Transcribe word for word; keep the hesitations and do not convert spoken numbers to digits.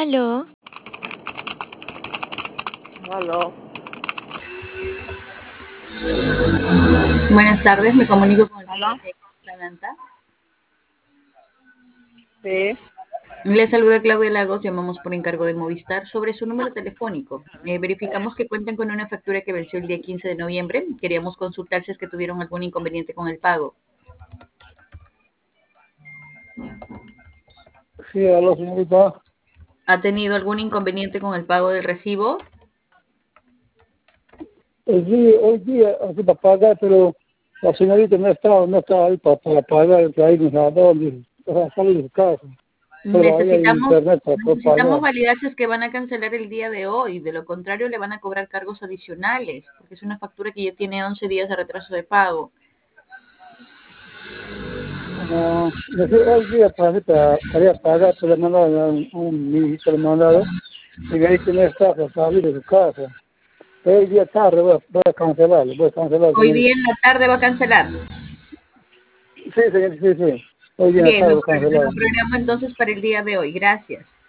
Aló, Aló, Buenas tardes, me comunico con el aló, señor Plananta. sí, Le saluda Claudia Lagos, llamamos por encargo de Movistar sobre su número telefónico. Eh, verificamos que cuentan con una factura que venció el día quince de noviembre. Queríamos consultar si es que tuvieron algún inconveniente con el pago. Sí, aló, señorita. ¿Ha tenido algún inconveniente con el pago del recibo? Eh, sí, hoy día, así para pagar, pero la señorita no estaba, no estaba ahí para, para pagar, que ahí nos la dónde, para salir de su casa. Pero ahí hay Necesitamos, internet para poder necesitamos pagar. validar si es que van a cancelar el día de hoy. De lo contrario, le van a cobrar cargos adicionales, porque es una factura que ya tiene once días de retraso de pago. No, no sé, hoy día para, para, para pagar, pero le mandaron a un, un mi hijito, le mandaron, y me dice que no está para salir de su casa. Pero hoy día tarde voy a, voy a cancelarlo, voy a cancelar, Hoy señorita. día en la tarde va a cancelar. Sí, señorita, sí, sí. Hoy día Bien, tarde lo, voy a lo cancelar. programo entonces para el día de hoy. Gracias.